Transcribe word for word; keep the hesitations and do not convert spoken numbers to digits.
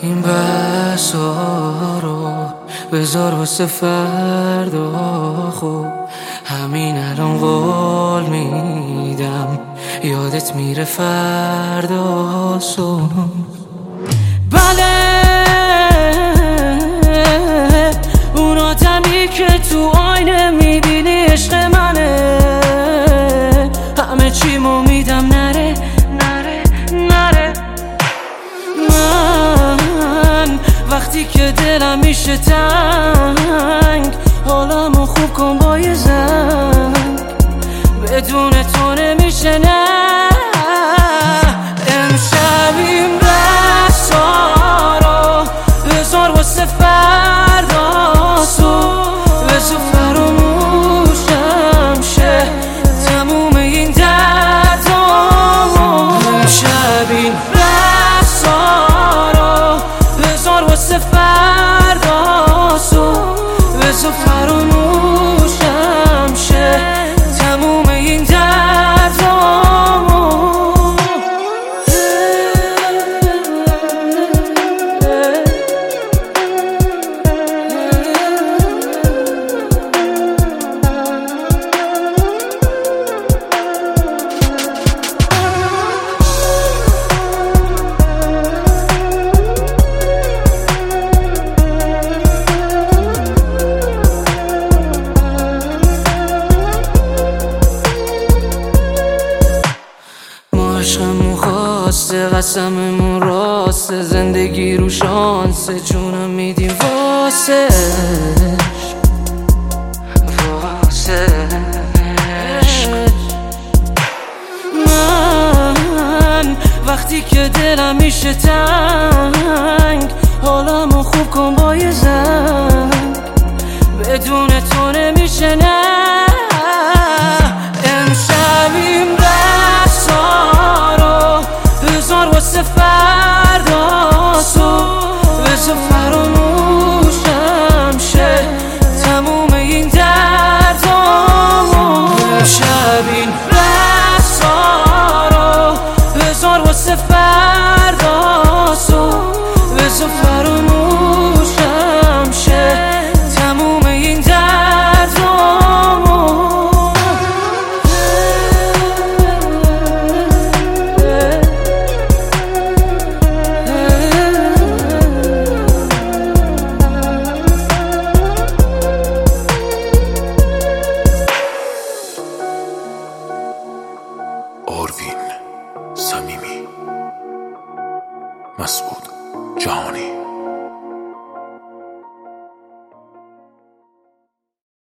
این بحثا رو بذار واسه فردا، خوب همین الان قول میدم یادت میره فردا سون. بله اون آدمی که تو آینه میبینی عشق منه، همه چیمو میدم نره نره نره. من وقتی که دلم میشه تنگ، حالمو خوب کن با یه زنگ، بدون تو نمیشه نه. امشب این بحثا رو بذار واسه فردا صبح، بذار فراموشم شه تموم این دردامو. امشب این بحثا رو بذار واسه فردا صبح، بذار فراموشم شه تموم این دردامو. عشقمون خواسته، قسممون راسته، زندگی رو شانسه، جونم میدیم واسه واسه من وقتی که دلم میشه تنگ، حالمو خوب کن با یه زنگ، بدون تو نمیشه نه. امشب این بحثا رو بذار واسه فردا صبح، بذار فراموشم شه تموم این دردامو. امشب این بحثا رو بذار واسه فردا صبح، بذار فراموشم شه تموم این دردامو. آروین صمیمی، مسعود جهانی.